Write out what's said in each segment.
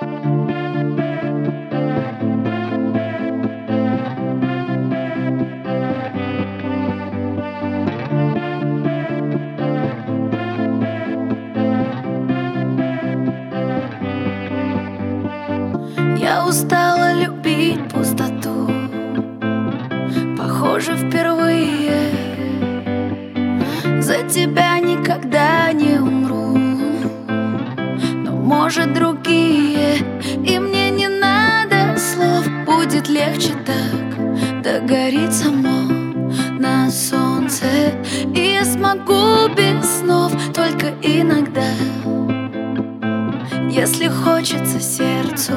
Я устала любить пустоту, похоже, впервые. За тебя никогда не умру, но, может, другие. И мне не надо слов, будет легче так. Догорит само на солнце, и я смогу без снов только иногда. Если хочется сердцу.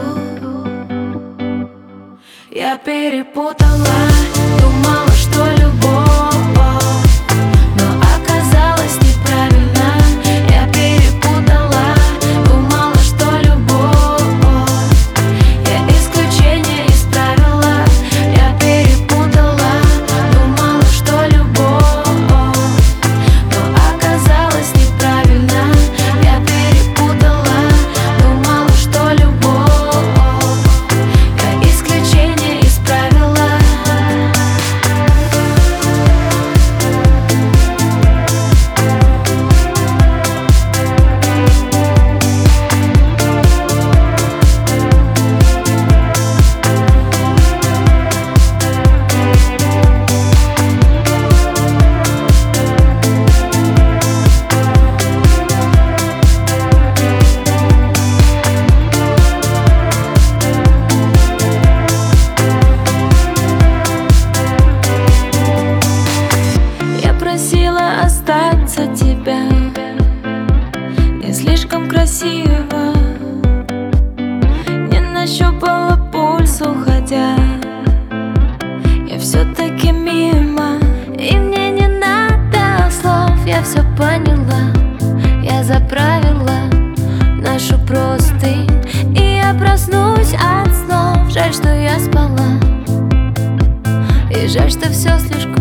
Я перепутала, думала, что любовь, но оказалось неправильно. Я перепутала, думала, что любовь, я исключение из правила. Я перепутала, думала, что любовь, но оказалось неправильно. Я перепутала, думала, что любовь, я исключение из правила. Просила остаться тебя, не слишком красиво. Не нащупала пульс, уходя. Я все-таки мимо, и мне не надо слов. Я все поняла, я заправила нашу простынь, и я проснусь от снов. Жаль, что я спала, и жаль, что все слишком